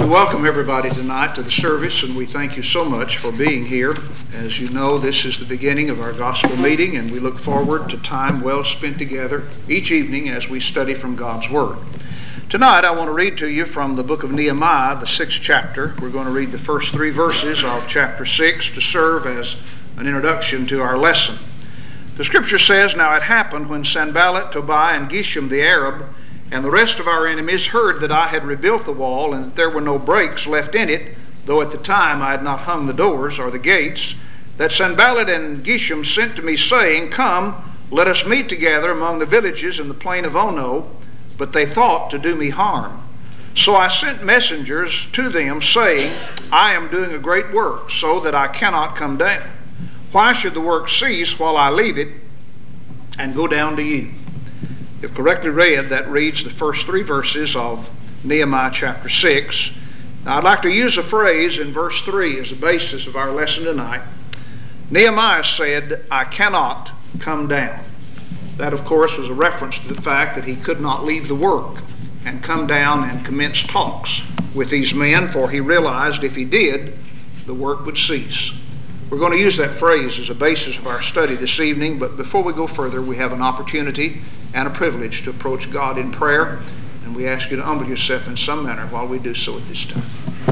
We welcome everybody tonight to the service, and we thank you so much for being here. As you know, this is the beginning of our gospel meeting, and we look forward to time well spent together each evening as we study from God's Word. Tonight, I want to read to you from the book of Nehemiah, the 6th chapter. We're going to read the first 3 verses of chapter 6 to serve as an introduction to our lesson. The scripture says, "Now it happened when Sanballat, Tobiah, and Geshem the Arab, and the rest of our enemies heard that I had rebuilt the wall, and that there were no breaks left in it, though at the time I had not hung the doors or the gates, that Sanballat and Geshem sent to me, saying, Come, let us meet together among the villages in the plain of Ono. But they thought to do me harm. So I sent messengers to them, saying, I am doing a great work, so that I cannot come down. Why should the work cease while I leave it and go down to you?" If correctly read, that reads the first 3 verses of Nehemiah chapter 6. Now I'd like to use a phrase in verse 3 as the basis of our lesson tonight. Nehemiah said, "I cannot come down." That, of course, was a reference to the fact that he could not leave the work and come down and commence talks with these men, for he realized if he did, the work would cease. We're going to use that phrase as a basis of our study this evening, but before we go further, we have an opportunity and a privilege to approach God in prayer, and we ask you to humble yourself in some manner while we do so at this time.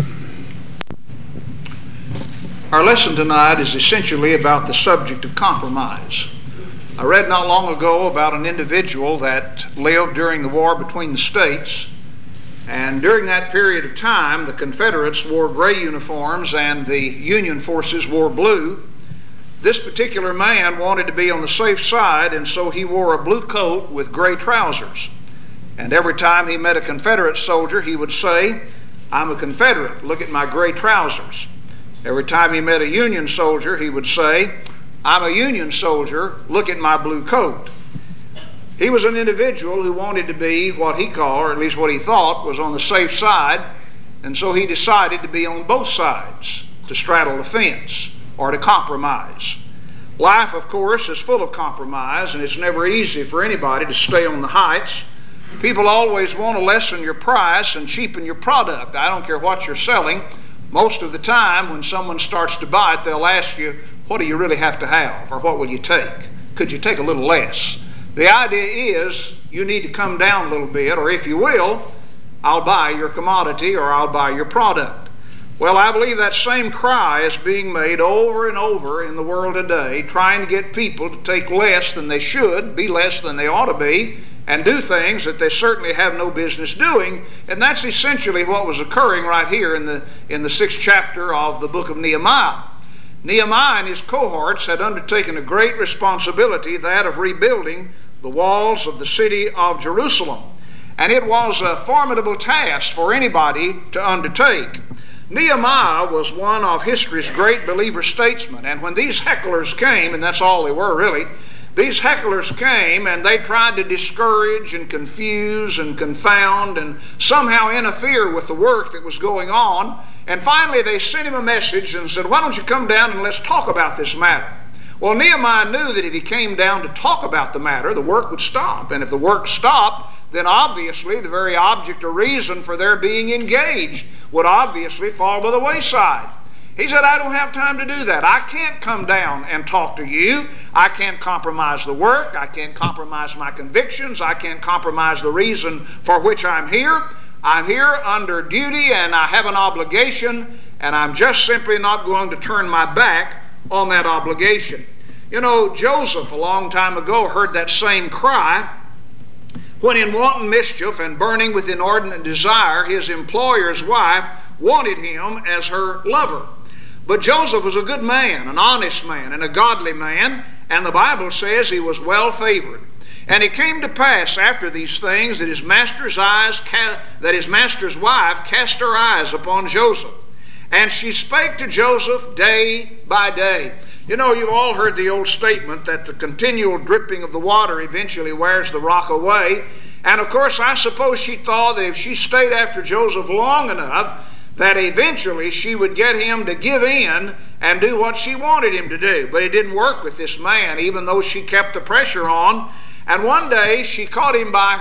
Our lesson tonight is essentially about the subject of compromise. I read not long ago about an individual that lived during the war between the states, and during that period of time, the Confederates wore gray uniforms and the Union forces wore blue. This particular man wanted to be on the safe side, and so he wore a blue coat with gray trousers. And every time he met a Confederate soldier, he would say, "I'm a Confederate, look at my gray trousers." Every time he met a Union soldier, he would say, "I'm a Union soldier, look at my blue coat." He was an individual who wanted to be what he called, or at least what he thought, was on the safe side, and so he decided to be on both sides, to straddle the fence, or to compromise. Life, of course, is full of compromise, and it's never easy for anybody to stay on the heights. People always want to lessen your price and cheapen your product. I don't care what you're selling. Most of the time, when someone starts to buy it, they'll ask you, what do you really have to have, or what will you take? Could you take a little less? The idea is you need to come down a little bit, or if you will, I'll buy your commodity or I'll buy your product. Well, I believe that same cry is being made over and over in the world today, trying to get people to take less than they should, be less than they ought to be, and do things that they certainly have no business doing. And that's essentially what was occurring right here in the 6th chapter of the book of Nehemiah. Nehemiah and his cohorts had undertaken a great responsibility, that of rebuilding the walls of the city of Jerusalem. And it was a formidable task for anybody to undertake. Nehemiah was one of history's great believer statesmen, and when these hecklers came, and that's all they were really, these hecklers came and they tried to discourage and confuse and confound and somehow interfere with the work that was going on. And finally they sent him a message and said, "Why don't you come down and let's talk about this matter?" Well, Nehemiah knew that if he came down to talk about the matter, the work would stop. And if the work stopped, then obviously the very object or reason for their being engaged would obviously fall by the wayside. He said, "I don't have time to do that. I can't come down and talk to you. I can't compromise the work. I can't compromise my convictions. I can't compromise the reason for which I'm here. I'm here under duty and I have an obligation, and I'm just simply not going to turn my back on that obligation." You know, Joseph a long time ago heard that same cry when in wanton mischief and burning with inordinate desire, his employer's wife wanted him as her lover. But Joseph was a good man, an honest man, and a godly man, and the Bible says he was well favored. And it came to pass after these things that his master's wife cast her eyes upon Joseph, and she spake to Joseph day by day. You know, you've all heard the old statement that the continual dripping of the water eventually wears the rock away. And of course, I suppose she thought that if she stayed after Joseph long enough, that eventually she would get him to give in and do what she wanted him to do. But it didn't work with this man, even though she kept the pressure on. And one day she caught him by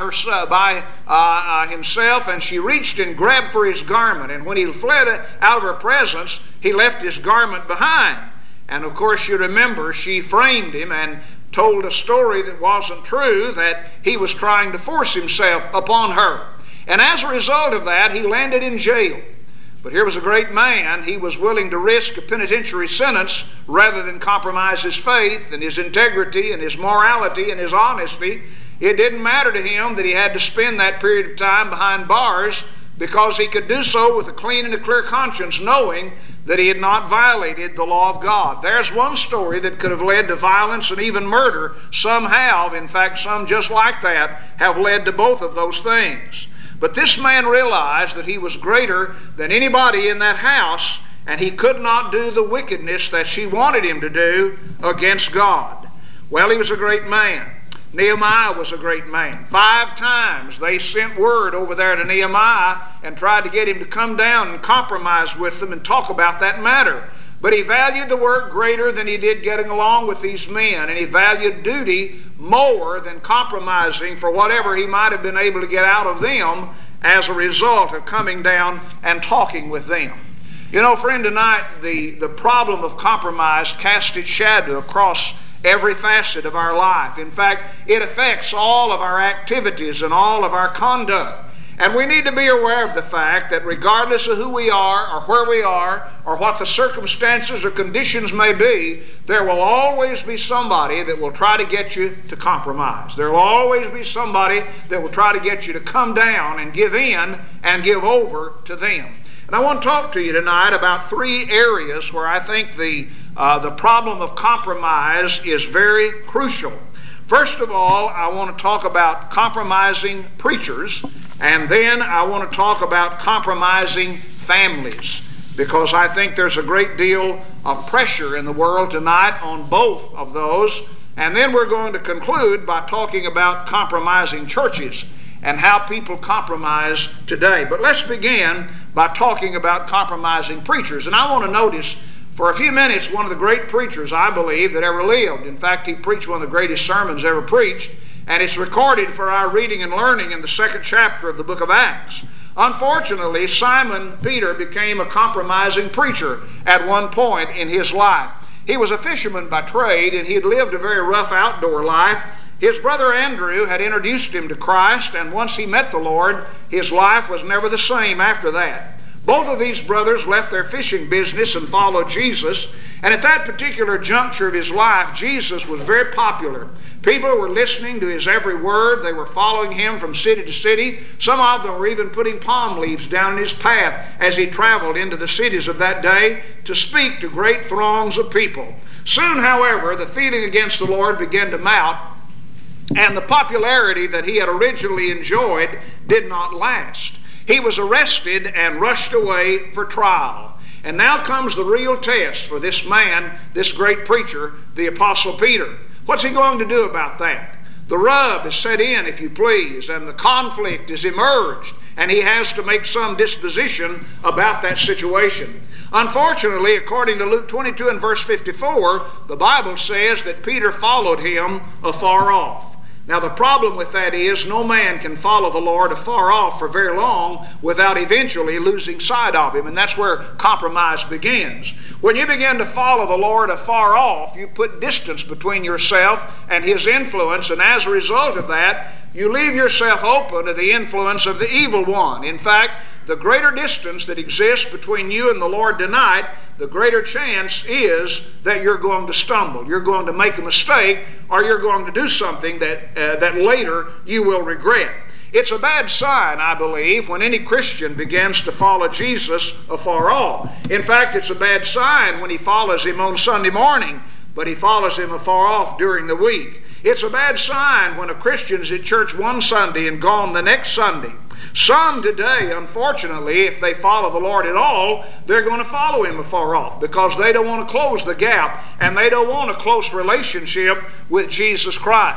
himself, and she reached and grabbed for his garment. And when he fled out of her presence, he left his garment behind. And of course, you remember, she framed him and told a story that wasn't true, that he was trying to force himself upon her. And as a result of that, he landed in jail. But here was a great man. He was willing to risk a penitentiary sentence rather than compromise his faith and his integrity and his morality and his honesty. It didn't matter to him that he had to spend that period of time behind bars, because he could do so with a clean and a clear conscience, knowing that he had not violated the law of God. There's one story that could have led to violence and even murder. Some have. In fact, some just like that have led to both of those things. But this man realized that he was greater than anybody in that house, and he could not do the wickedness that she wanted him to do against God. Well, he was a great man. Nehemiah was a great man. 5 times they sent word over there to Nehemiah and tried to get him to come down and compromise with them and talk about that matter. But he valued the work greater than he did getting along with these men, and he valued duty more than compromising for whatever he might have been able to get out of them as a result of coming down and talking with them. You know, friend, tonight the problem of compromise casts its shadow across every facet of our life. In fact, it affects all of our activities and all of our conduct. And we need to be aware of the fact that regardless of who we are or where we are or what the circumstances or conditions may be, there will always be somebody that will try to get you to compromise. There will always be somebody that will try to get you to come down and give in and give over to them. And I want to talk to you tonight about 3 areas where I think the problem of compromise is very crucial. First of all, I want to talk about compromising preachers, and then I want to talk about compromising families, because I think there's a great deal of pressure in the world tonight on both of those. And then we're going to conclude by talking about compromising churches and how people compromise today. But let's begin by talking about compromising preachers. And I want to notice for a few minutes one of the great preachers, I believe, that ever lived. In fact, he preached one of the greatest sermons ever preached, and it's recorded for our reading and learning in the 2nd chapter of the book of Acts. Unfortunately, Simon Peter became a compromising preacher at one point in his life. He was a fisherman by trade, and he had lived a very rough outdoor life. His brother Andrew had introduced him to Christ, and once he met the Lord, his life was never the same after that. Both of these brothers left their fishing business and followed Jesus. And at that particular juncture of his life, Jesus was very popular. People were listening to his every word. They were following him from city to city. Some of them were even putting palm leaves down in his path as he traveled into the cities of that day to speak to great throngs of people. Soon, however, the feeling against the Lord began to mount, and the popularity that he had originally enjoyed did not last. He was arrested and rushed away for trial. And now comes the real test for this man, this great preacher, the Apostle Peter. What's he going to do about that? The rub is set in, if you please, and the conflict is emerged, and he has to make some disposition about that situation. Unfortunately, according to Luke 22 and verse 54, the Bible says that Peter followed him afar off. Now, the problem with that is no man can follow the Lord afar off for very long without eventually losing sight of him, and that's where compromise begins. When you begin to follow the Lord afar off, you put distance between yourself and his influence, and as a result of that, you leave yourself open to the influence of the evil one. In fact, the greater distance that exists between you and the Lord tonight, the greater chance is that you're going to stumble, you're going to make a mistake, or you're going to do something that later you will regret. It's a bad sign, I believe, when any Christian begins to follow Jesus afar off. In fact, it's a bad sign when he follows him on Sunday morning, but he follows him afar off during the week. It's a bad sign when a Christian is at church one Sunday and gone the next Sunday. Some today, unfortunately, if they follow the Lord at all, they're going to follow him afar off because they don't want to close the gap and they don't want a close relationship with Jesus Christ.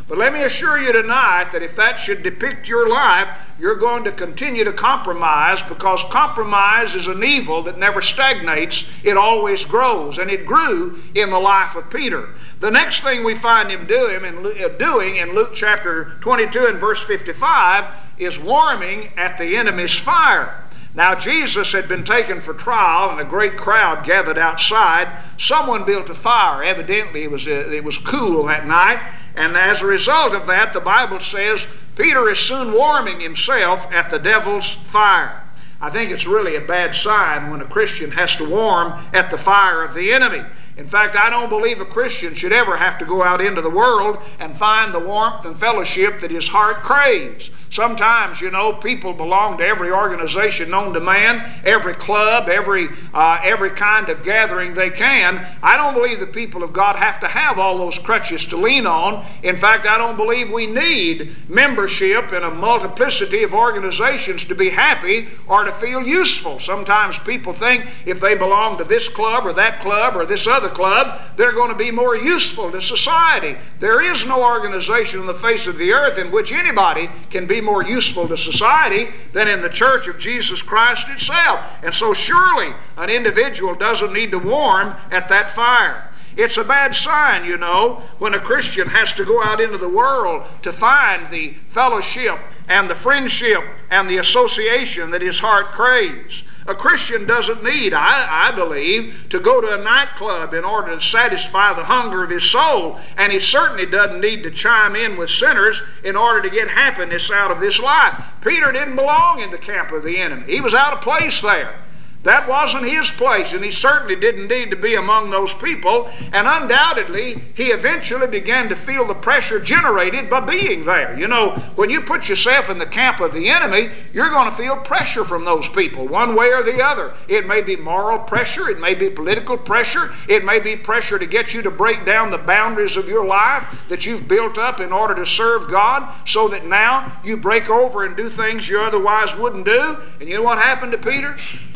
But let me assure you tonight that if that should depict your life, you're going to continue to compromise, because compromise is an evil that never stagnates. It always grows, and it grew in the life of Peter. The next thing we find him doing in Luke chapter 22 and verse 55 is warming at the enemy's fire. Now Jesus had been taken for trial, and a great crowd gathered outside. Someone built a fire. Evidently it was cool that night, and as a result of that, the Bible says Peter is soon warming himself at the devil's fire. I think it's really a bad sign when a Christian has to warm at the fire of the enemy. In fact, I don't believe a Christian should ever have to go out into the world and find the warmth and fellowship that his heart craves. Sometimes, people belong to every organization known to man, every club, every kind of gathering they can. I don't believe the people of God have to have all those crutches to lean on. In fact, I don't believe we need membership in a multiplicity of organizations to be happy or to feel useful. Sometimes people think if they belong to this club or this other club, they're going to be more useful to society. There is no organization on the face of the earth in which anybody can be more useful to society than in the Church of Jesus Christ itself. And so surely an individual doesn't need to warm at that fire. It's a bad sign, when a Christian has to go out into the world to find the fellowship and the friendship and the association that his heart craves. A Christian doesn't need, I believe, to go to a nightclub in order to satisfy the hunger of his soul, and he certainly doesn't need to chime in with sinners in order to get happiness out of this life. Peter didn't belong in the camp of the enemy. He was out of place there. That wasn't his place, and he certainly didn't need to be among those people. And undoubtedly, he eventually began to feel the pressure generated by being there. When you put yourself in the camp of the enemy, you're going to feel pressure from those people, one way or the other. It may be moral pressure, it may be political pressure, it may be pressure to get you to break down the boundaries of your life that you've built up in order to serve God, so that now you break over and do things you otherwise wouldn't do. And you know what happened to Peter?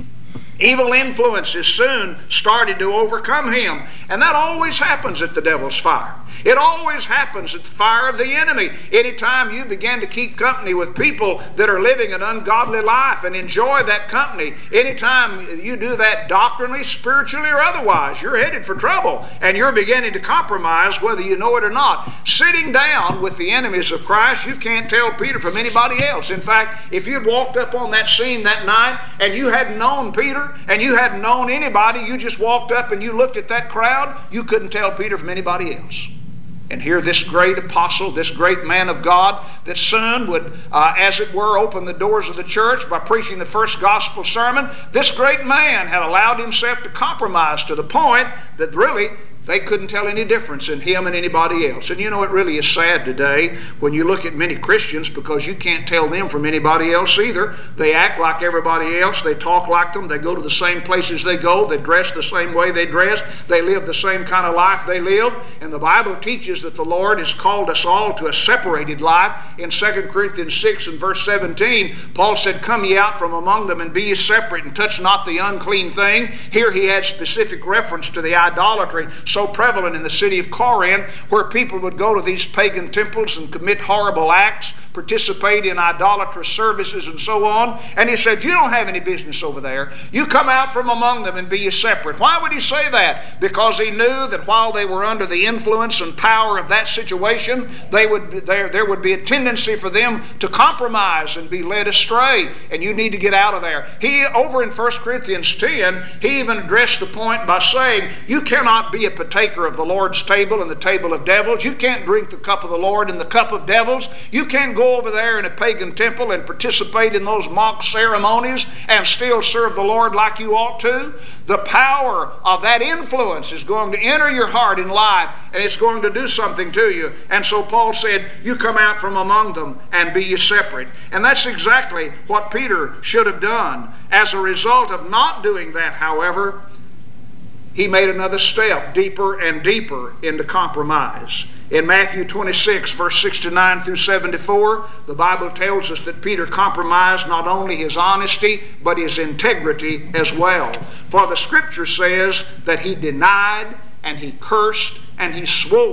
Evil influences soon started to overcome him. And that always happens at the devil's fire. It always happens at the fire of the enemy. Anytime you begin to keep company with people that are living an ungodly life and enjoy that company, anytime you do that doctrinally, spiritually, or otherwise, you're headed for trouble. And you're beginning to compromise whether you know it or not. Sitting down with the enemies of Christ, you can't tell Peter from anybody else. In fact, if you'd walked up on that scene that night and you hadn't known Peter and you hadn't known anybody, you just walked up and you looked at that crowd, you couldn't tell Peter from anybody else. And here this great apostle, this great man of God that soon would, as it were, open the doors of the church by preaching the first gospel sermon, this great man had allowed himself to compromise to the point that really they couldn't tell any difference in him and anybody else. And it really is sad today when you look at many Christians, because you can't tell them from anybody else either. They act like everybody else. They talk like them. They go to the same places they go. They dress the same way they dress. They live the same kind of life they live. And the Bible teaches that the Lord has called us all to a separated life. In 2 Corinthians 6 and verse 17, Paul said, "Come ye out from among them and be ye separate, and touch not the unclean thing." Here he had specific reference to the idolatry so prevalent in the city of Corinth, where people would go to these pagan temples and commit horrible acts, participate in idolatrous services and so on. And he said, you don't have any business over there. You come out from among them and be ye separate. Why would he say that? Because he knew that while they were under the influence and power of that situation, there would be a tendency for them to compromise and be led astray, and you need to get out of there. He, over in 1 Corinthians 10, he even addressed the point by saying, you cannot be a partaker of the Lord's table and the table of devils. You can't drink the cup of the Lord and the cup of devils. You can't go over there in a pagan temple and participate in those mock ceremonies and still serve the Lord like you ought to. The power of that influence is going to enter your heart in life, and it's going to do something to you. And so Paul said, you come out from among them and be ye separate. And that's exactly what Peter should have done. As a result of not doing that, however, he made another step deeper and deeper into compromise. In Matthew 26, verse 69 through 74, the Bible tells us that Peter compromised not only his honesty, but his integrity as well. For the Scripture says that he denied and he cursed and he swore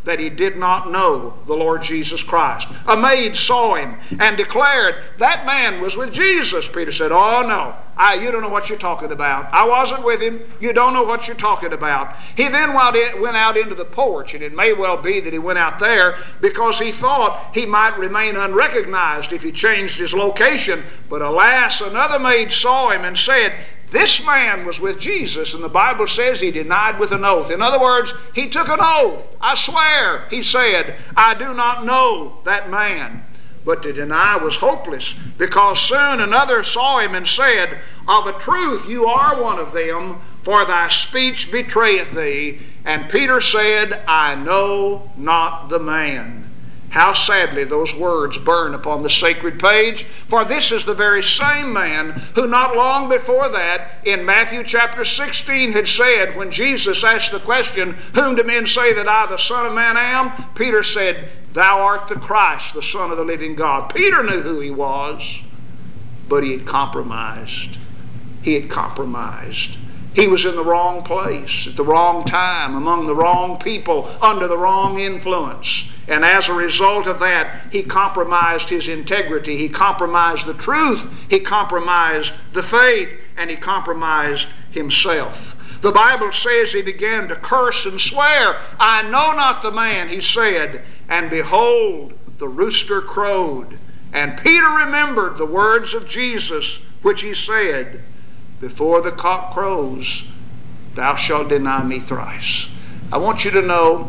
that he did not know the Lord Jesus Christ. A maid saw him and declared, "That man was with Jesus." Peter said, "Oh no, you don't know what you're talking about. I wasn't with him. You don't know what you're talking about." He then went out into the porch, and it may well be that he went out there because he thought he might remain unrecognized if he changed his location. But alas, another maid saw him and said, "This man was with Jesus," and the Bible says he denied with an oath. In other words, he took an oath. "I swear," he said, "I do not know that man." But to deny was hopeless, because soon another saw him and said, "Of a truth you are one of them, for thy speech betrayeth thee." And Peter said, "I know not the man." How sadly those words burn upon the sacred page, for this is the very same man who not long before that in Matthew chapter 16 had said, when Jesus asked the question, "Whom do men say that I, the Son of Man, am?" Peter said, "Thou art the Christ, the Son of the living God." Peter knew who he was, but he had compromised. He had compromised. He was in the wrong place at the wrong time, among the wrong people, under the wrong influence. And as a result of that, he compromised his integrity. He compromised the truth. He compromised the faith. And he compromised himself. The Bible says he began to curse and swear. "I know not the man," he said. And behold, the rooster crowed. And Peter remembered the words of Jesus, which he said, "Before the cock crows, thou shalt deny me thrice." I want you to know,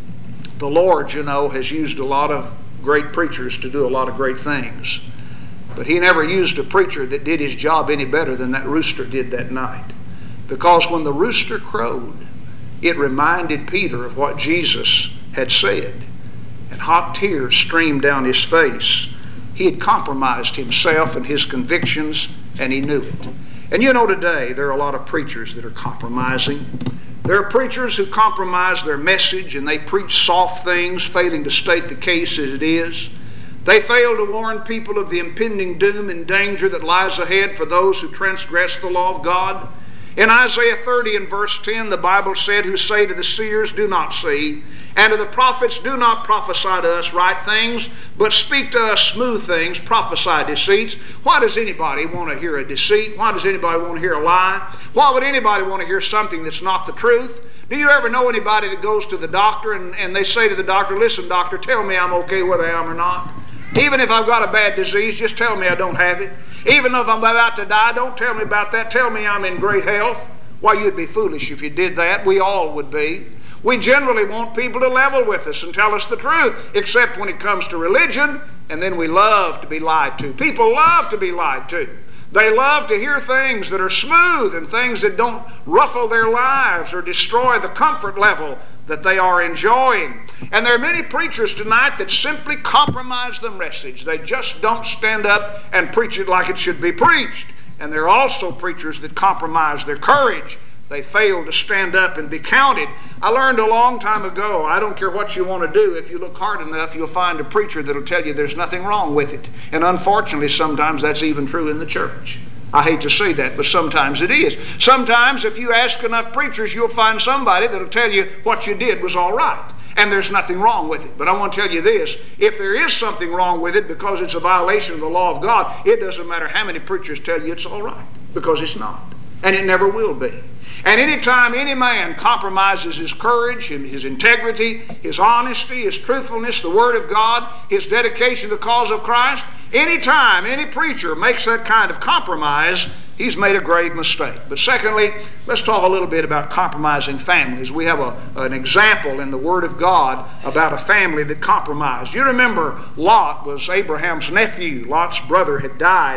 the Lord, has used a lot of great preachers to do a lot of great things. But he never used a preacher that did his job any better than that rooster did that night. Because when the rooster crowed, it reminded Peter of what Jesus had said. And hot tears streamed down his face. He had compromised himself and his convictions, and he knew it. And today there are a lot of preachers that are compromising. There are preachers who compromise their message and they preach soft things, failing to state the case as it is. They fail to warn people of the impending doom and danger that lies ahead for those who transgress the law of God. In Isaiah 30 and verse 10, the Bible said, "Who say to the seers, do not see, and to the prophets, do not prophesy to us right things, but speak to us smooth things, prophesy deceits." Why does anybody want to hear a deceit? Why does anybody want to hear a lie? Why would anybody want to hear something that's not the truth? Do you ever know anybody that goes to the doctor and they say to the doctor, "Listen, doctor, tell me I'm okay whether I am or not. Even if I've got a bad disease, just tell me I don't have it. Even if I'm about to die, don't tell me about that. Tell me I'm in great health." Why, you'd be foolish if you did that. We all would be. We generally want people to level with us and tell us the truth, except when it comes to religion, and then we love to be lied to. People love to be lied to. They love to hear things that are smooth and things that don't ruffle their lives or destroy the comfort level that they are enjoying. And there are many preachers tonight that simply compromise the message. They just don't stand up and preach it like it should be preached. And there are also preachers that compromise their courage. They fail to stand up and be counted. I learned a long time ago, I don't care what you want to do, if you look hard enough, you'll find a preacher that'll tell you there's nothing wrong with it. And unfortunately, sometimes that's even true in the church. I hate to say that, but sometimes it is. Sometimes if you ask enough preachers, you'll find somebody that'll tell you what you did was all right. And there's nothing wrong with it. But I want to tell you this, if there is something wrong with it because it's a violation of the law of God, it doesn't matter how many preachers tell you it's all right, because it's not. And it never will be. And anytime any man compromises his courage and his integrity, his honesty, his truthfulness, the Word of God, his dedication to the cause of Christ, anytime any preacher makes that kind of compromise, he's made a grave mistake. But secondly, let's talk a little bit about compromising families. We have an example in the Word of God about a family that compromised. You remember Lot was Abraham's nephew. Lot's brother had died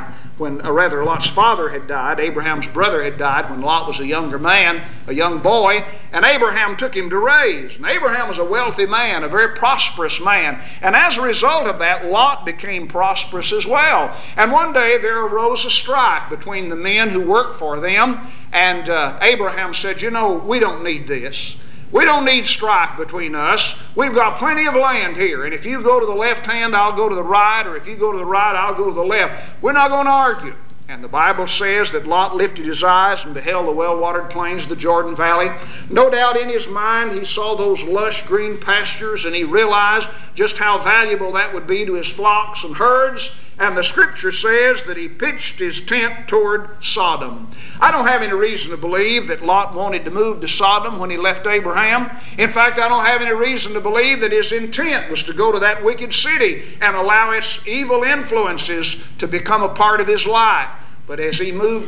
Lot's father had died. Abraham's brother had died when Lot was a younger man, a young boy, and Abraham took him to raise. And Abraham was a wealthy man, a very prosperous man. And as a result of that, Lot became prosperous as well. And one day there arose a strife between the men who worked for them, and Abraham said, we don't need this. We don't need strife between us. We've got plenty of land here, and if you go to the left hand, I'll go to the right, or if you go to the right, I'll go to the left. We're not going to argue. And the Bible says that Lot lifted his eyes and beheld the well-watered plains of the Jordan Valley. No doubt in his mind he saw those lush green pastures, and he realized just how valuable that would be to his flocks and herds. And the Scripture says that he pitched his tent toward Sodom. I don't have any reason to believe that Lot wanted to move to Sodom when he left Abraham. In fact, I don't have any reason to believe that his intent was to go to that wicked city and allow its evil influences to become a part of his life. But as he moved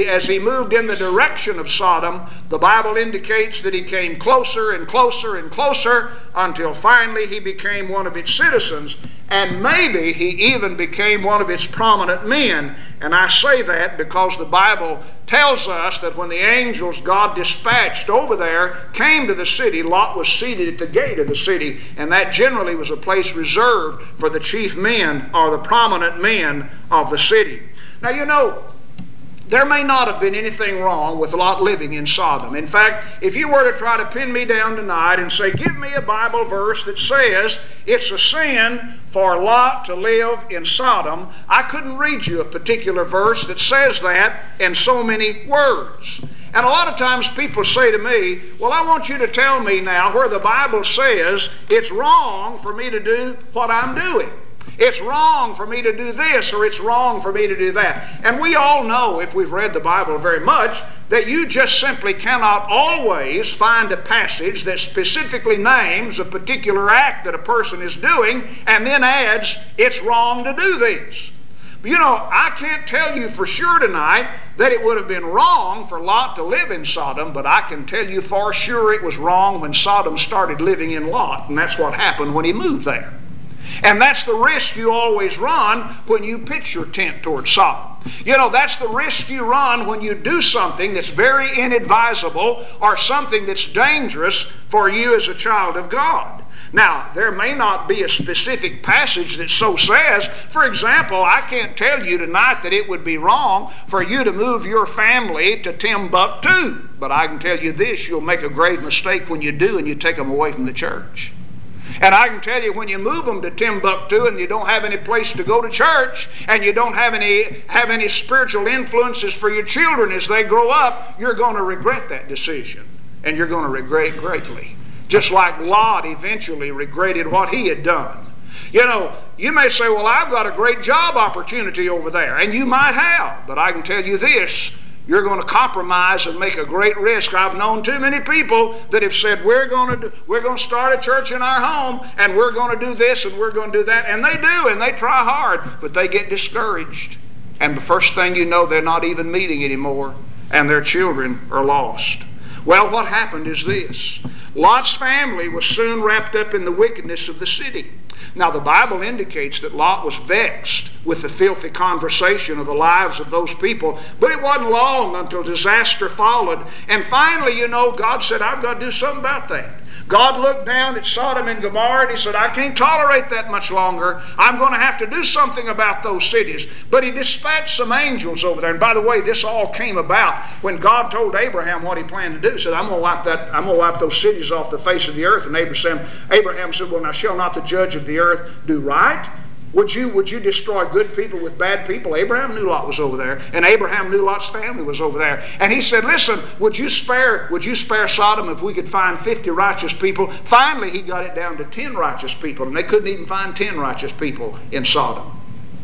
in the direction of Sodom, the Bible indicates that he came closer and closer and closer until finally he became one of its citizens, and maybe he even became one of its prominent men. And I say that because the Bible tells us that when the angels God dispatched over there came to the city, Lot was seated at the gate of the city, and that generally was a place reserved for the chief men or the prominent men of the city. Now, you know, there may not have been anything wrong with Lot living in Sodom. In fact, if you were to try to pin me down tonight and say, give me a Bible verse that says it's a sin for Lot to live in Sodom, I couldn't read you a particular verse that says that in so many words. And a lot of times people say to me, well, I want you to tell me now where the Bible says it's wrong for me to do what I'm doing. It's wrong for me to do this, or it's wrong for me to do that. And we all know, if we've read the Bible very much, that you just simply cannot always find a passage that specifically names a particular act that a person is doing and then adds, it's wrong to do this. You know, I can't tell you for sure tonight that it would have been wrong for Lot to live in Sodom, but I can tell you for sure it was wrong when Sodom started living in Lot, and that's what happened when he moved there. And that's the risk you always run when you pitch your tent toward Sodom. You know, that's the risk you run when you do something that's very inadvisable or something that's dangerous for you as a child of God. Now, there may not be a specific passage that so says. For example, I can't tell you tonight that it would be wrong for you to move your family to Timbuktu. But I can tell you this, you'll make a grave mistake when you do and you take them away from the church. And I can tell you, when you move them to Timbuktu and you don't have any place to go to church and you don't have any spiritual influences for your children as they grow up, you're going to regret that decision. And you're going to regret it greatly. Just like Lot eventually regretted what he had done. You know, you may say, well, I've got a great job opportunity over there. And you might have. But I can tell you this, you're going to compromise and make a great risk. I've known too many people that have said, we're going to start a church in our home, and we're going to do this, and we're going to do that. And they do, and they try hard, but they get discouraged. And the first thing you know, they're not even meeting anymore, and their children are lost. Well, what happened is this. Lot's family was soon wrapped up in the wickedness of the city. Now, the Bible indicates that Lot was vexed with the filthy conversation of the lives of those people, but it wasn't long until disaster followed. And finally, you know, God said, I've got to do something about that. God looked down at Sodom and Gomorrah and he said, I can't tolerate that much longer. I'm going to have to do something about those cities. But he dispatched some angels over there. And by the way, this all came about when God told Abraham what he planned to do. He said, I'm going to wipe those cities off the face of the earth. And Abraham said, well, now shall not the judge of the earth do right? Would you destroy good people with bad people? Abraham knew Lot was over there, and Abraham knew Lot's family was over there. And he said, listen, would you spare Sodom if we could find 50 righteous people? Finally, he got it down to 10 righteous people, and they couldn't even find 10 righteous people in Sodom.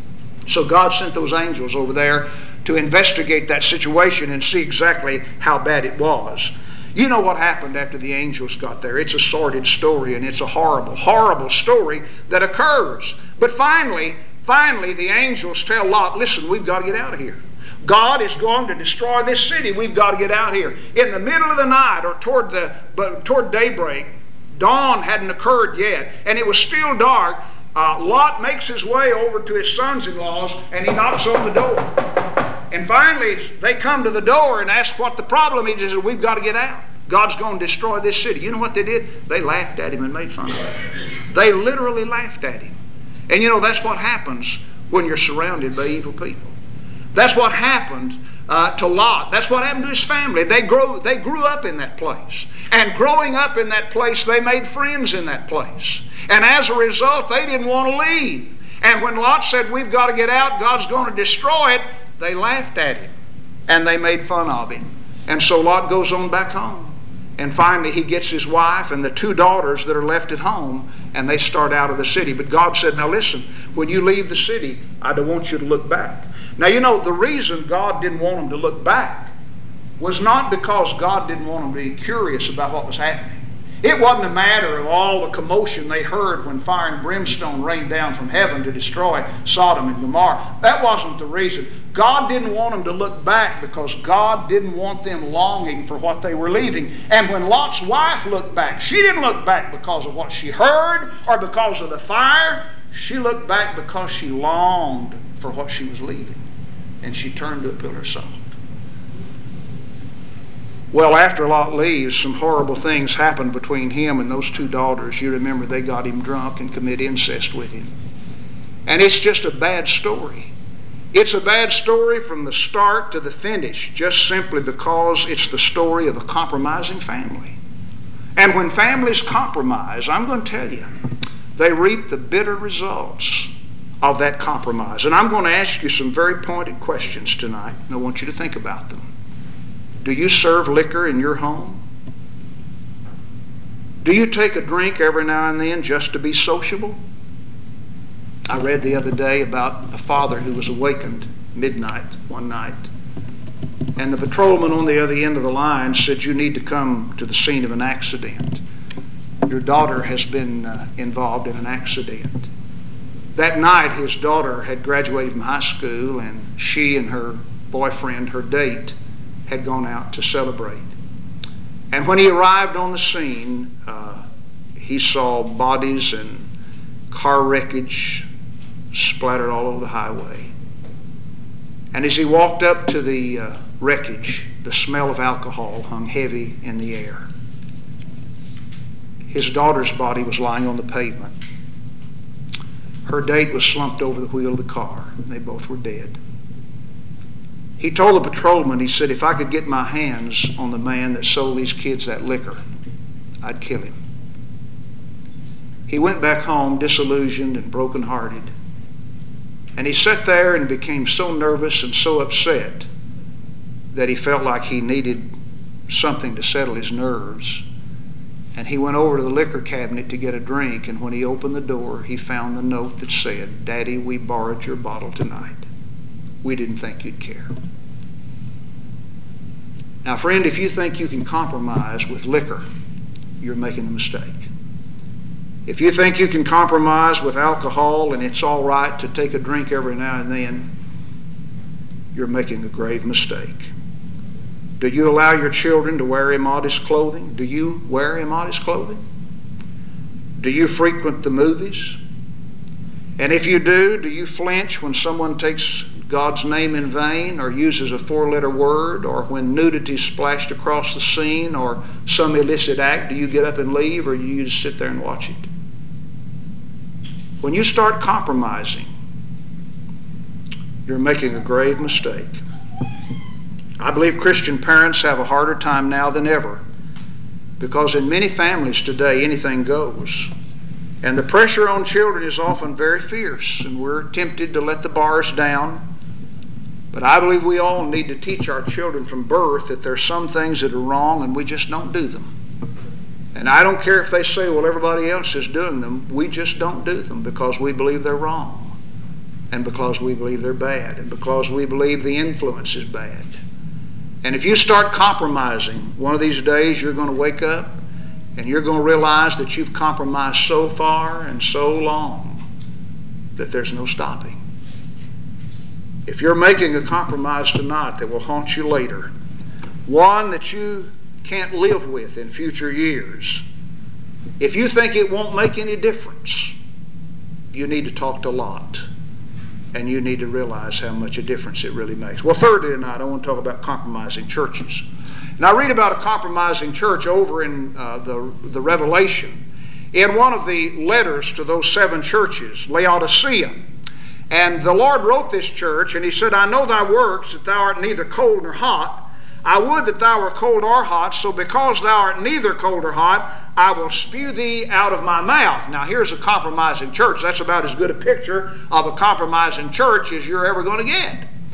So God sent those angels over there to investigate that situation and see exactly how bad it was. You know what happened after the angels got there. It's a sordid story, and it's a horrible, horrible story that occurs. But finally, the angels tell Lot, listen, we've got to get out of here. God is going to destroy this city. We've got to get out of here. In the middle of the night or toward daybreak, dawn hadn't occurred yet, and it was still dark. Lot makes his way over to his sons-in-laws, and he knocks on the door. And finally, they come to the door and ask what the problem is. He said, we've got to get out. God's going to destroy this city. You know what they did? They laughed at him and made fun of him. They literally laughed at him. And you know, that's what happens when you're surrounded by evil people. That's what happened to Lot. That's what happened to his family. They grew up in that place. And growing up in that place, they made friends in that place. And as a result, they didn't want to leave. And when Lot said, we've got to get out, God's going to destroy it, They laughed at him, and they made fun of him. And so Lot goes on back home. And finally he gets his wife and the 2 daughters that are left at home, and they start out of the city. But God said, now listen, when you leave the city, I don't want you to look back. Now you know, the reason God didn't want them to look back was not because God didn't want them to be curious about what was happening. It wasn't a matter of all the commotion they heard when fire and brimstone rained down from heaven to destroy Sodom and Gomorrah. That wasn't the reason. God didn't want them to look back because God didn't want them longing for what they were leaving. And when Lot's wife looked back, she didn't look back because of what she heard or because of the fire. She looked back because she longed for what she was leaving. And she turned to a pillar of salt. Well, after Lot leaves, some horrible things happened between him and those 2 daughters. You remember they got him drunk and committed incest with him. And it's just a bad story. It's a bad story from the start to the finish, just simply because it's the story of a compromising family. And when families compromise, I'm going to tell you, they reap the bitter results of that compromise. And I'm going to ask you some very pointed questions tonight, and I want you to think about them. Do you serve liquor in your home? Do you take a drink every now and then just to be sociable? I read the other day about a father who was awakened midnight one night, and the patrolman on the other end of the line said, you need to come to the scene of an accident. Your daughter has been involved in an accident. That night his daughter had graduated from high school, and she and her boyfriend, her date, had gone out to celebrate. And when he arrived on the scene, he saw bodies and car wreckage splattered all over the highway. And as he walked up to the wreckage, the smell of alcohol hung heavy in the air. His daughter's body was lying on the pavement. Her date was slumped over the wheel of the car. They both were dead. He told the patrolman, he said, if I could get my hands on the man that sold these kids that liquor, I'd kill him. He went back home disillusioned and brokenhearted. And he sat there and became so nervous and so upset that he felt like he needed something to settle his nerves. And he went over to the liquor cabinet to get a drink, and when he opened the door, he found the note that said, Daddy, we borrowed your bottle tonight. We didn't think you'd care. Now, friend, if you think you can compromise with liquor, you're making a mistake. If you think you can compromise with alcohol and it's all right to take a drink every now and then, you're making a grave mistake. Do you allow your children to wear immodest clothing? Do you wear immodest clothing? Do you frequent the movies? And if you do you flinch when someone takes God's name in vain or uses a 4-letter word, or when nudity is splashed across the scene or some illicit act? Do you get up and leave, or do you just sit there and watch it? When you start compromising, you're making a grave mistake. I believe Christian parents have a harder time now than ever, because in many families today anything goes. And the pressure on children is often very fierce, and we're tempted to let the bars down. But I believe we all need to teach our children from birth that there's some things that are wrong and we just don't do them. And I don't care if they say, well, everybody else is doing them. We just don't do them because we believe they're wrong, and because we believe they're bad, and because we believe the influence is bad. And if you start compromising, one of these days you're going to wake up and you're going to realize that you've compromised so far and so long that there's no stopping. If you're making a compromise tonight that will haunt you later, one that you can't live with in future years, if you think it won't make any difference, you need to talk to Lot, and you need to realize how much a difference it really makes. Well, thirdly tonight, I want to talk about compromising churches. And I read about a compromising church over in the Revelation in one of the letters to those 7 churches, Laodicea. And the Lord wrote this church, and he said, I know thy works, that thou art neither cold nor hot. I would that thou were cold or hot, so because thou art neither cold or hot, I will spew thee out of my mouth. Now here's a compromising church. That's about as good a picture of a compromising church as you're ever going to get.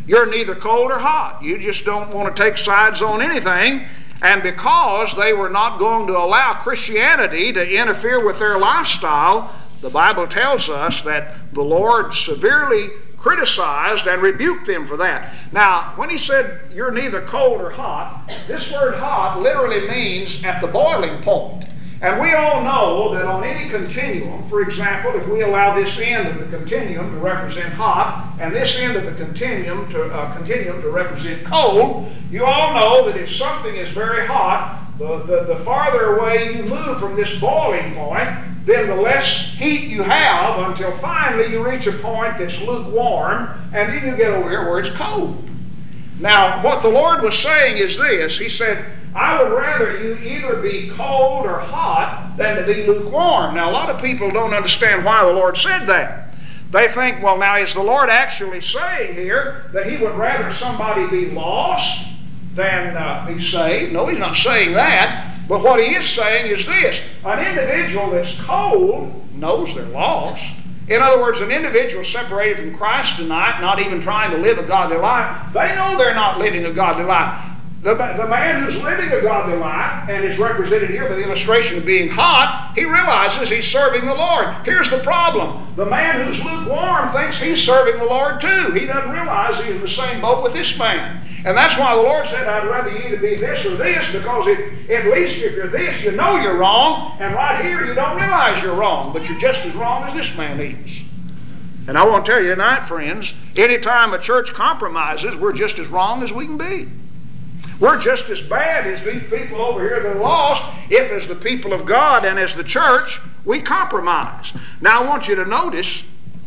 You're neither cold or hot. You just don't want to take sides on anything. And because they were not going to allow Christianity to interfere with their lifestyle, the Bible tells us that the Lord severely criticized and rebuked them for that. Now, when he said, you're neither cold or hot, this word hot literally means at the boiling point. And we all know that on any continuum, for example, if we allow this end of the continuum to represent hot and this end of the continuum to represent cold, you all know that if something is very hot, the farther away you move from this boiling point, then the less heat you have until finally you reach a point that's lukewarm, and then you get over here where it's cold. Now, what the Lord was saying is this. He said, I would rather you either be cold or hot than to be lukewarm. Now, a lot of people don't understand why the Lord said that. They think, well, now is the Lord actually saying here that He would rather somebody be lost than be saved? No, He's not saying that. But what He is saying is this. An individual that's cold knows they're lost. In other words, an individual separated from Christ tonight, not even trying to live a godly life, they know they're not living a godly life. The man who's living a godly life, and is represented here by the illustration of being hot, he realizes he's serving the Lord. Here's the problem. The man who's lukewarm thinks he's serving the Lord too. He doesn't realize he's in the same boat with this man. And that's why the Lord said, I'd rather you either be this or this, because at least if you're this, you know you're wrong, and right here you don't realize you're wrong, but you're just as wrong as this man is. And I want to tell you tonight, friends, anytime a church compromises, we're just as wrong as we can be. We're just as bad as these people over here that are lost if, as the people of God and as the church, we compromise. Now, I want you to notice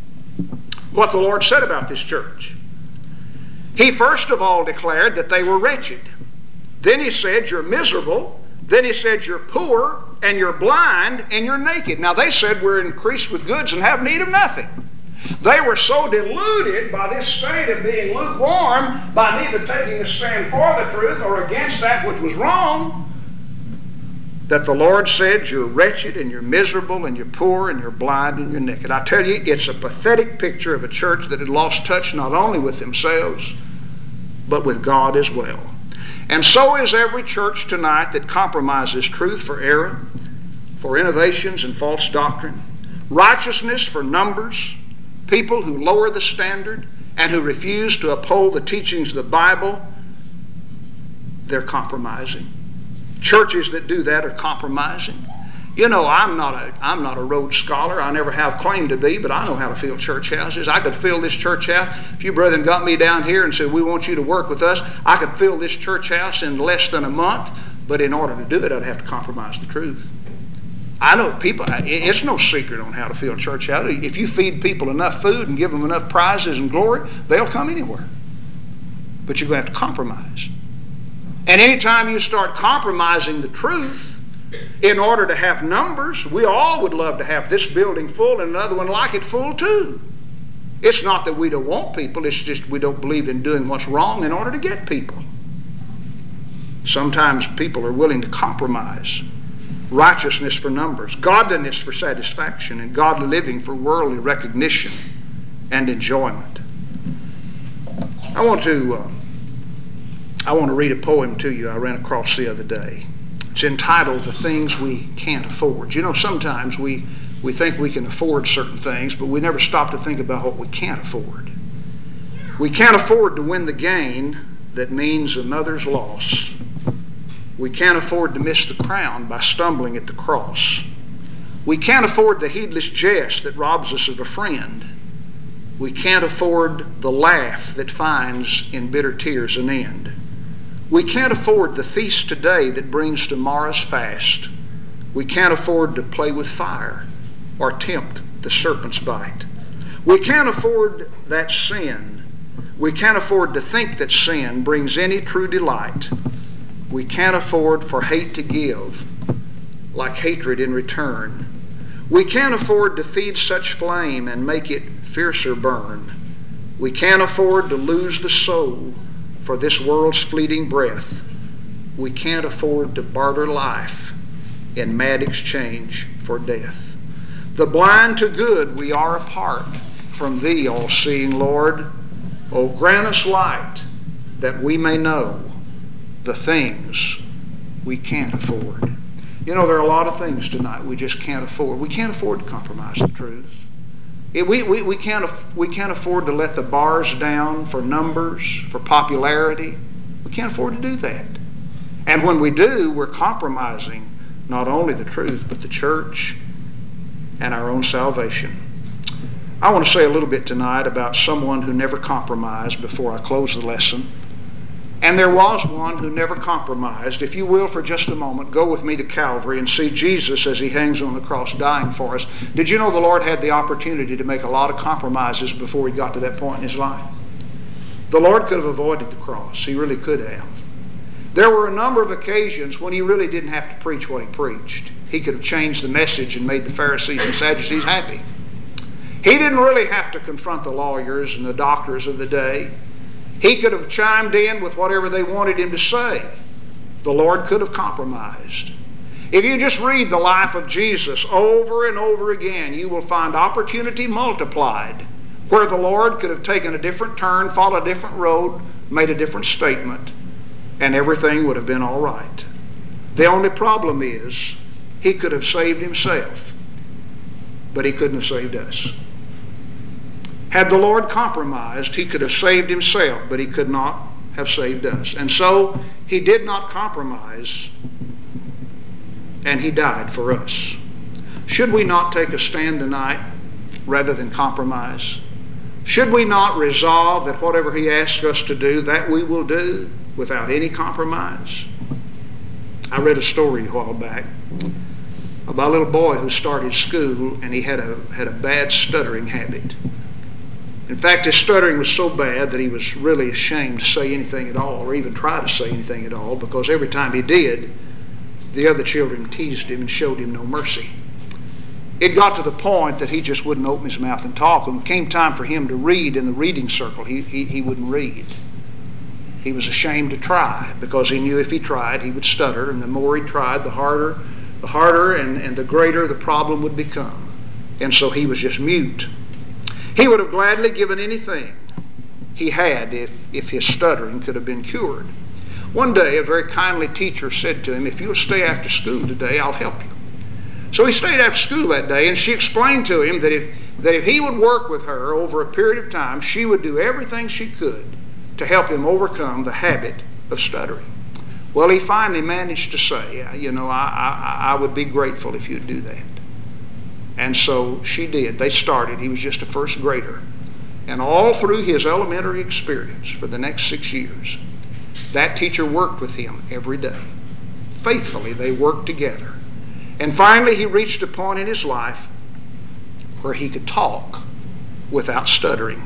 what the Lord said about this church. He first of all declared that they were wretched. Then He said, you're miserable. Then He said, you're poor, and you're blind, and you're naked. Now, they said we're increased with goods and have need of nothing. They were so deluded by this state of being lukewarm, by neither taking a stand for the truth or against that which was wrong, that the Lord said, you're wretched and you're miserable and you're poor and you're blind and you're naked. I tell you, it's a pathetic picture of a church that had lost touch not only with themselves, but with God as well. And so is every church tonight that compromises truth for error, for innovations and false doctrine, righteousness for numbers, people who lower the standard and who refuse to uphold the teachings of the Bible. They're compromising. Churches that do that are compromising. You know, I'm not a Rhodes Scholar. I never have claimed to be, but I know how to fill church houses. I could fill this church house. If you brethren got me down here and said, we want you to work with us, I could fill this church house in less than a month. But in order to do it, I'd have to compromise the truth. I know people, it's no secret on how to fill a church house. If you feed people enough food and give them enough prizes and glory, they'll come anywhere. But you're going to have to compromise. And anytime you start compromising the truth in order to have numbers, we all would love to have this building full and another one like it full too. It's not that we don't want people, it's just we don't believe in doing what's wrong in order to get people. Sometimes people are willing to compromise righteousness for numbers, godliness for satisfaction, and godly living for worldly recognition and enjoyment. I want to read a poem to you I ran across the other day. It's entitled The Things We Can't Afford. You know, sometimes we think we can afford certain things, but we never stop to think about what we can't afford. We can't afford to win the gain that means another's loss. We can't afford to miss the crown by stumbling at the cross. We can't afford the heedless jest that robs us of a friend. We can't afford the laugh that finds in bitter tears an end. We can't afford the feast today that brings tomorrow's fast. We can't afford to play with fire or tempt the serpent's bite. We can't afford that sin. We can't afford to think that sin brings any true delight. We can't afford for hate to give like hatred in return. We can't afford to feed such flame and make it fiercer burn. We can't afford to lose the soul for this world's fleeting breath. We can't afford to barter life in mad exchange for death. The blind to good we are apart from Thee, all-seeing Lord. Oh, grant us light that we may know the things we can't afford. You know, there are a lot of things tonight we just can't afford. We can't afford to compromise the truth. We can't afford to let the bars down for numbers, for popularity. We can't afford to do that. And when we do, we're compromising not only the truth, but the church and our own salvation. I want to say a little bit tonight about someone who never compromised before I close the lesson. And there was one who never compromised. If you will, for just a moment, go with me to Calvary and see Jesus as he hangs on the cross dying for us. Did you know the Lord had the opportunity to make a lot of compromises before he got to that point in his life? The Lord could have avoided the cross. He really could have. There were a number of occasions when he really didn't have to preach what he preached. He could have changed the message and made the Pharisees and Sadducees happy. He didn't really have to confront the lawyers and the doctors of the day. He could have chimed in with whatever they wanted him to say. The Lord could have compromised. If you just read the life of Jesus over and over again, you will find opportunity multiplied where the Lord could have taken a different turn, followed a different road, made a different statement, and everything would have been all right. The only problem is he could have saved himself, but he couldn't have saved us. Had the Lord compromised, he could have saved himself, but he could not have saved us. And so he did not compromise, and he died for us. Should we not take a stand tonight rather than compromise? Should we not resolve that whatever he asks us to do, that we will do without any compromise? I read a story a while back about a little boy who started school, and he had a bad stuttering habit. In fact, his stuttering was so bad that he was really ashamed to say anything at all, or even try to say anything at all, because every time he did, the other children teased him and showed him no mercy. It got to the point that he just wouldn't open his mouth and talk. When it came time for him to read in the reading circle, he wouldn't read. He was ashamed to try, because he knew if he tried, he would stutter, and the more he tried, the harder and the greater the problem would become. And so he was just mute. He would have gladly given anything he had if his stuttering could have been cured. One day, a very kindly teacher said to him, "If you'll stay after school today, I'll help you." So he stayed after school that day, and she explained to him that if he would work with her over a period of time, she would do everything she could to help him overcome the habit of stuttering. Well, he finally managed to say, I would be grateful if you'd do that. And so she did. They started. He was just a first grader. And all through his elementary experience for the next 6 years, that teacher worked with him every day. Faithfully, they worked together. And finally, he reached a point in his life where he could talk without stuttering.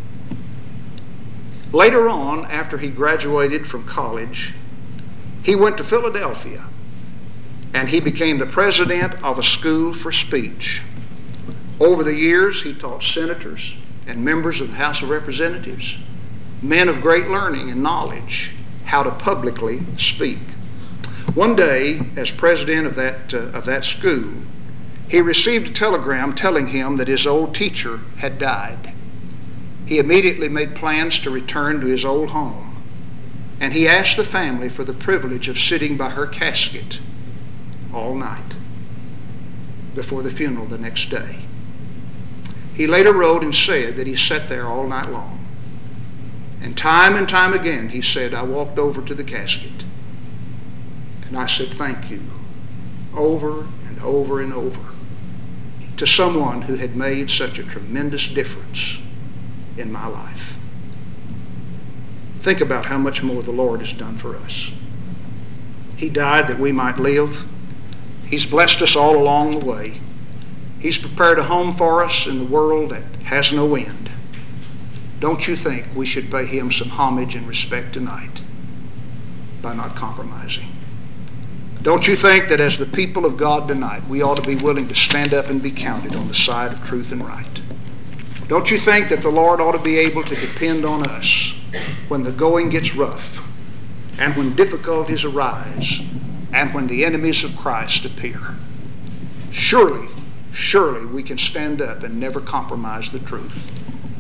Later on, after he graduated from college, he went to Philadelphia, and he became the president of a school for speech. Over the years, he taught senators and members of the House of Representatives, men of great learning and knowledge, how to publicly speak. One day, as president of that school, he received a telegram telling him that his old teacher had died. He immediately made plans to return to his old home, and he asked the family for the privilege of sitting by her casket all night before the funeral the next day. He later wrote and said that he sat there all night long. And time again he said, "I walked over to the casket and I said thank you over and over and over to someone who had made such a tremendous difference in my life." Think about how much more the Lord has done for us. He died that we might live. He's blessed us all along the way. He's prepared a home for us in the world that has no end. Don't you think we should pay him some homage and respect tonight by not compromising? Don't you think that as the people of God tonight, we ought to be willing to stand up and be counted on the side of truth and right? Don't you think that the Lord ought to be able to depend on us when the going gets rough, and when difficulties arise, and when the enemies of Christ appear? Surely we can stand up and never compromise the truth.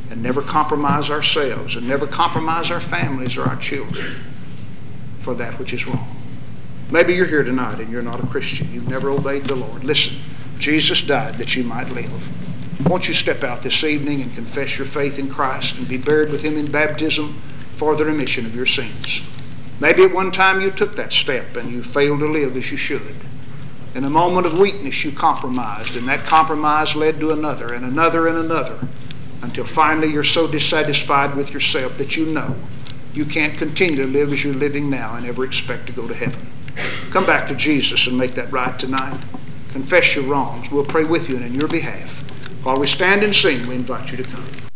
and never compromise ourselves and never compromise our families or our children for that which is wrong. Maybe you're here tonight and you're not a Christian. You've never obeyed the Lord. Listen, Jesus died that you might live. Won't you step out this evening and confess your faith in Christ and be buried with him in baptism for the remission of your sins? Maybe at one time you took that step and you failed to live as you should. In a moment of weakness you compromised, and that compromise led to another and another and another, until finally you're so dissatisfied with yourself that you know you can't continue to live as you're living now and ever expect to go to heaven. Come back to Jesus and make that right tonight. Confess your wrongs. We'll pray with you and in your behalf. While we stand and sing, we invite you to come.